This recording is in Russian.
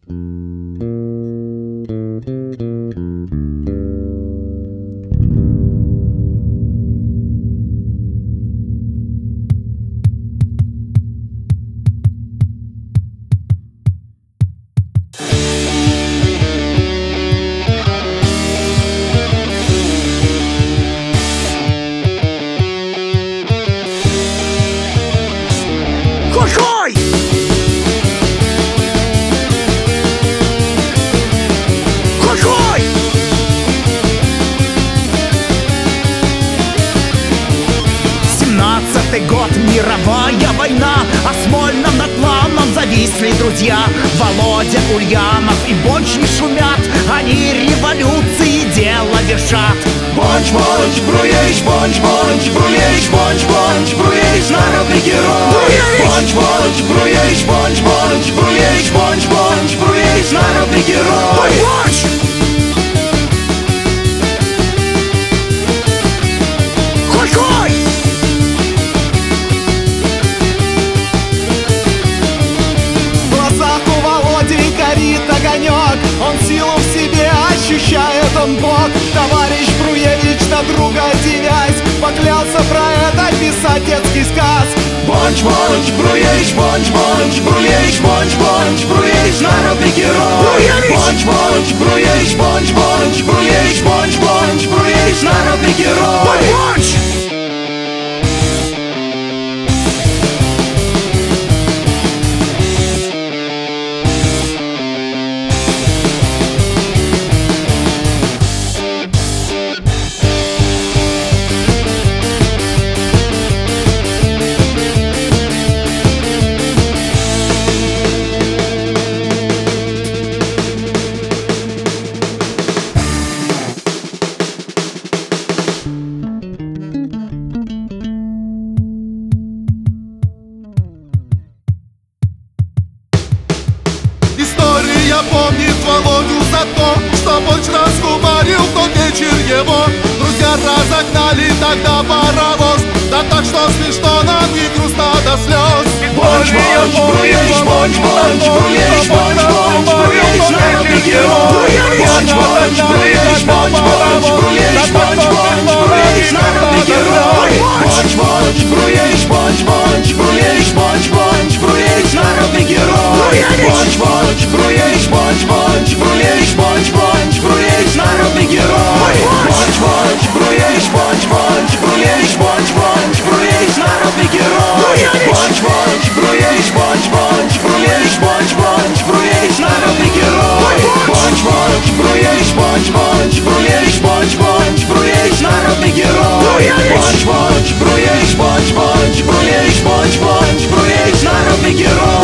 Хой-хой! Хой-хой! 17-й год, мировая война, а Смольном над планом зависли друзья. Володя Ульянов и Бонч не шумят, они революции дело вершат. Бонч, Бруевич, Бонч, Бруевич, Бонч, Бруевич, народный герой. Бонч, Бруевич, Бонч, Бруевич, Бонч, Бруевич, народный герой. Бонч! Хой-хой! В глазах у Володи горит огонек, он силу в себе ощущает, он Бог. Товарищ Бруевич, на друга девясь, поклялся про это писать детский сказ. Бонч, Бруевич, Бонч, Бруевич, Бонч, Бруевич, народный герой. Бонч, Бруевич, Бонч, Бруевич, Бонч, Бруевич, народный герой. Бонч! История помнит Володю за то, что Бонч раскумарил в тот вечер его. Друзья разогнали тогда паровоз, да так что смешно нам и грустно до слез. Бонч, Бруевич, Бонч, Бруевич, Бонч, Бруевич, народный герой. Бонч, Бруевич, Бонч, Бруевич, Бонч, Бруевич, народный герой. Бонч, Бруевич, Бонч, Бруевич, Бонч, Бруевич, народный герой. Бонч, Бруевич, Бонч, Бруевич, Бонч, Бруевич, народный герой. Бонч, Бруевич, Бонч, Бруевич, Бонч, Бруевич, народный герой. Бонч, Бруевич, Бонч, Бруевич, Бонч, Бруевич, народный герой. Бонч, Бруевич, Бонч, Бруевич, Бонч, Бруевич, народный герой. Бонч, Бруевич, Бонч, Бруевич, Бонч, Бруевич, народный герой.